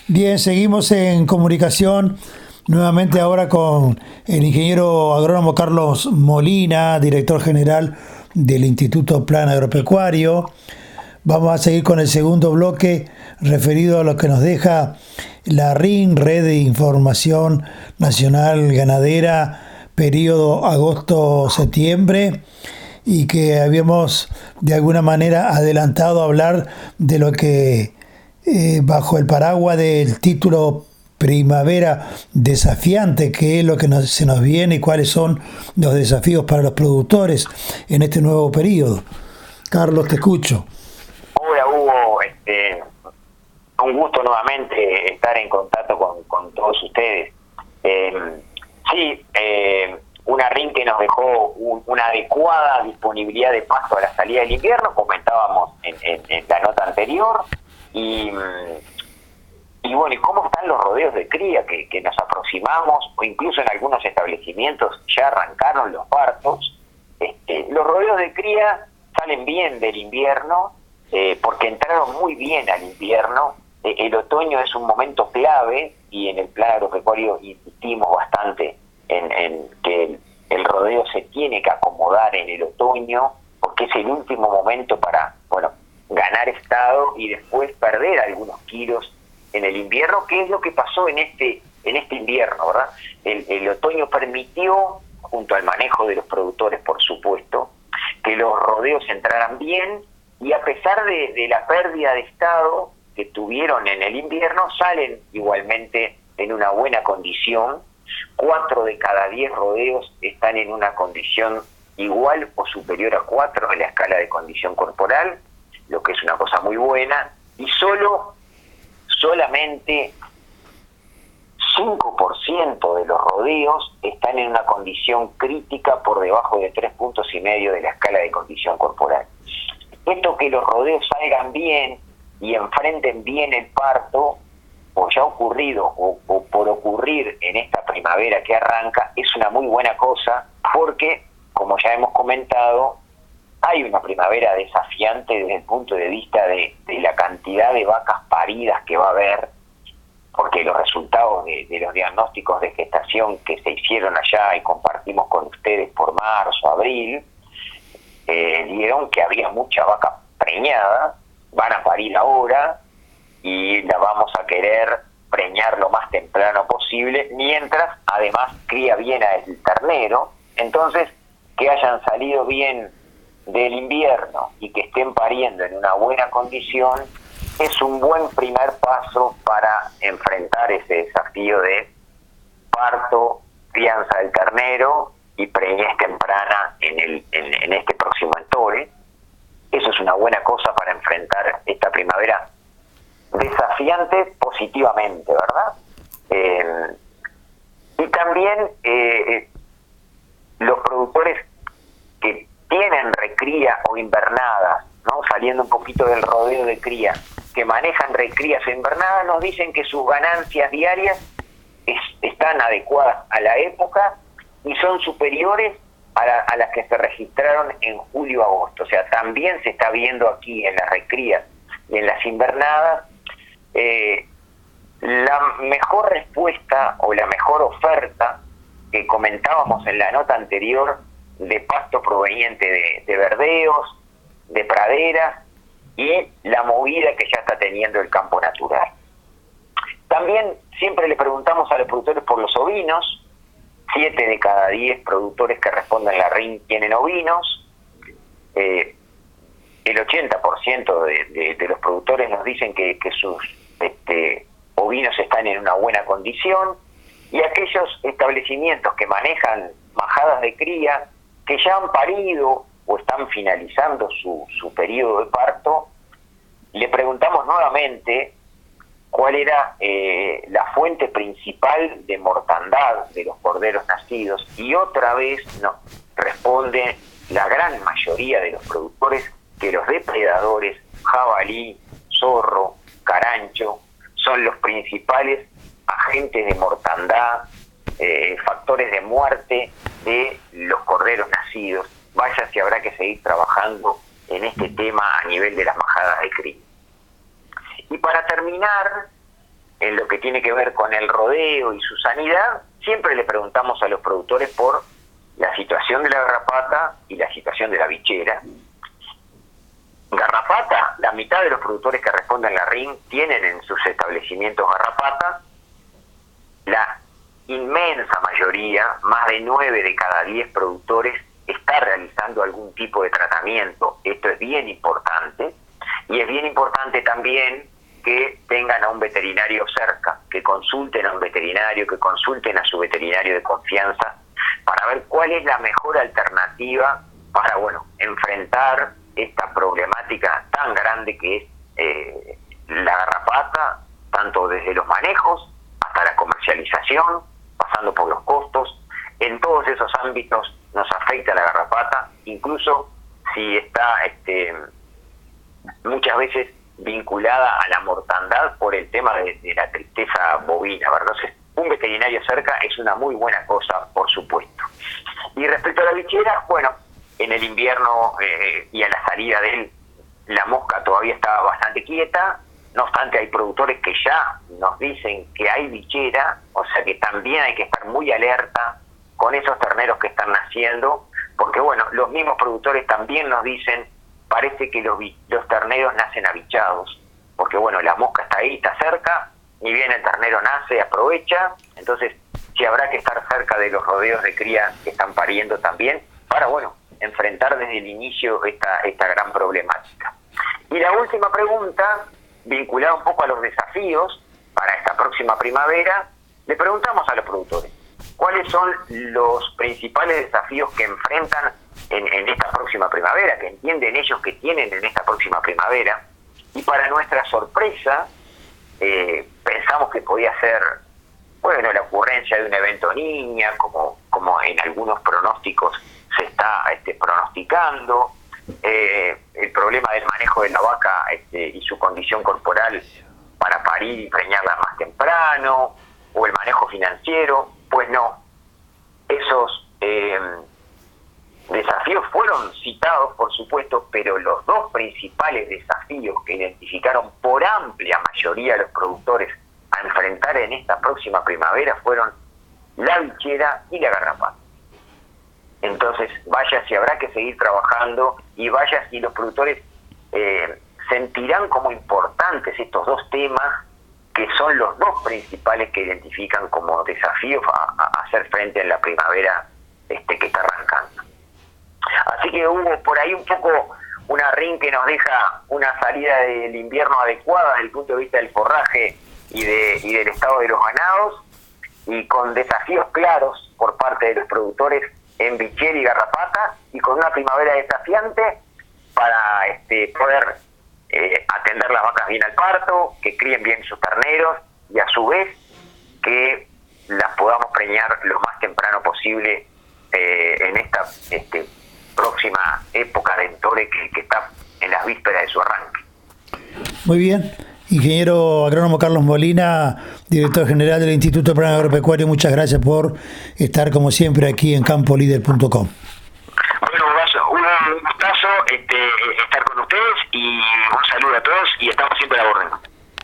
Bien, seguimos en comunicación nuevamente ahora con el ingeniero agrónomo Carlos Molina, director general del Instituto Plan Agropecuario. Vamos a seguir con el segundo bloque referido a lo que nos deja la RIN, Red de Información Nacional Ganadera, periodo agosto-septiembre, y que habíamos de alguna manera adelantado a hablar de lo que bajo el paraguas del título Primavera Desafiante, que es lo que se nos viene y cuáles son los desafíos para los productores en este nuevo periodo. Carlos, te escucho. Hola Hugo, un gusto nuevamente estar en contacto con todos ustedes. Una RIN que nos dejó una adecuada disponibilidad de pasto a la salida del invierno, comentábamos en la nota anterior, y bueno, ¿y cómo están los rodeos de cría que nos aproximamos? O incluso en algunos establecimientos ya arrancaron los partos. Los rodeos de cría salen bien del invierno, porque entraron muy bien al invierno. El otoño es un momento clave, y en el plan agropecuario insistimos bastante en que el rodeo se tiene que acomodar en el otoño, porque es el último momento para, ganar estado y después perder algunos kilos en el invierno, que es lo que pasó en este invierno, ¿verdad? El otoño permitió, junto al manejo de los productores, por supuesto, que los rodeos entraran bien, y a pesar de la pérdida de estado que tuvieron en el invierno, salen igualmente en una buena condición. 4 de cada 10 rodeos están en una condición igual o superior a 4 en la escala de condición corporal, lo que es una cosa muy buena, y solamente 5% de los rodeos están en una condición crítica por debajo de 3,5 puntos de la escala de condición corporal. Esto, que los rodeos salgan bien y enfrenten bien el parto, o ya ocurrido o por ocurrir en esta primavera que arranca, es una muy buena cosa, porque, como ya hemos comentado, hay una primavera desafiante desde el punto de vista de la cantidad de vacas paridas que va a haber, porque los resultados de los diagnósticos de gestación que se hicieron allá y compartimos con ustedes por marzo, abril, dieron que había mucha vaca preñada. Van a parir ahora y la vamos a querer preñar lo más temprano posible, mientras además cría bien el ternero. Entonces, que hayan salido bien del invierno y que estén pariendo en una buena condición es un buen primer paso para enfrentar ese desafío de parto, crianza del ternero y preñez temprana en este próximo entore. Eso es una buena cosa para enfrentar esta primavera desafiante positivamente, ¿verdad? Y también los productores que tienen recría o invernadas, ¿no? Saliendo un poquito del rodeo de cría, que manejan recrías o invernadas, nos dicen que sus ganancias diarias están adecuadas a la época y son superiores a las que se registraron en julio-agosto. O sea, también se está viendo aquí en las recrías y en las invernadas la mejor respuesta o la mejor oferta que comentábamos en la nota anterior, de pasto proveniente de verdeos, de praderas, y la movida que ya está teniendo el campo natural. También siempre le preguntamos a los productores por los ovinos. 7 de cada 10 productores que responden la RIN tienen ovinos. El 80% de los productores nos dicen que sus ovinos están en una buena condición, y aquellos establecimientos que manejan majadas de cría que ya han parido o están finalizando su periodo de parto, le preguntamos nuevamente cuál era la fuente principal de mortandad de los corderos nacidos, y otra vez nos responde la gran mayoría de los productores que los depredadores, jabalí, zorro, carancho, son los principales agentes de mortandad, factores de muerte de los corderos nacidos. Vaya si habrá que seguir trabajando en este tema a nivel de las majadas de cría. Y para terminar, en lo que tiene que ver con el rodeo y su sanidad, siempre le preguntamos a los productores por la situación de la garrapata y la situación de la bichera. Garrapata, la mitad de los productores que responden a la RIN tienen en sus establecimientos garrapata. La inmensa mayoría, más de 9 de cada 10 productores, está realizando algún tipo de tratamiento. Esto es bien importante, y es bien importante también que tengan a un veterinario cerca, que consulten a un veterinario, que consulten a su veterinario de confianza, para ver cuál es la mejor alternativa para, enfrentar esta problemática tan grande que es la garrapata, tanto desde los manejos hasta la comercialización, pasando por los costos. En todos esos ámbitos nos afecta la garrapata, incluso si está muchas veces vinculada a la mortandad por el tema de la tristeza bovina, ¿verdad? Entonces, un veterinario cerca es una muy buena cosa, por supuesto. Y respecto a la bichera, en el invierno y a la salida de él, la mosca todavía estaba bastante quieta. No obstante, hay productores que ya nos dicen que hay bichera, o sea que también hay que estar muy alerta con esos terneros que están naciendo, porque los mismos productores también nos dicen, parece que los terneros nacen abichados, porque la mosca está ahí, está cerca, ni bien el ternero nace, aprovecha. Entonces sí habrá que estar cerca de los rodeos de cría que están pariendo también, para enfrentar desde el inicio esta gran problemática. Y la última pregunta, vinculada un poco a los desafíos para esta próxima primavera, le preguntamos a los productores, ¿cuáles son los principales desafíos que enfrentan en esta próxima primavera, que entienden ellos que tienen en esta próxima primavera? Y para nuestra sorpresa, pensamos que podía ser, la ocurrencia de un evento niña, como en algunos pronósticos se está pronosticando, el problema del manejo de la vaca y su condición corporal para parir y preñarla más temprano, o el manejo financiero. Pues no, esos desafíos fueron citados, por supuesto, pero los dos principales desafíos que identificaron por amplia mayoría los productores a enfrentar en esta próxima primavera fueron la bichera y la garrapata. Entonces, vaya si habrá que seguir trabajando, y vaya si los productores sentirán como importantes estos dos temas, que son los dos principales que identifican como desafíos a hacer frente en la primavera que está arrancando. Así que hubo por ahí un poco una RIN que nos deja una salida del invierno adecuada desde el punto de vista del forraje y del estado de los ganados, y con desafíos claros por parte de los productores en bichera y garrapata, y con una primavera desafiante para poder atender las vacas bien al parto, que críen bien sus terneros, y a su vez que las podamos preñar lo más temprano posible en esta próxima época de Entore que está en las vísperas de su arranque. Muy bien. Ingeniero agrónomo Carlos Molina, director general del Instituto Plan Agropecuario, muchas gracias por estar como siempre aquí en campolider.com. Un gustazo estar con ustedes, y un saludo a todos, y estamos siempre a la orden.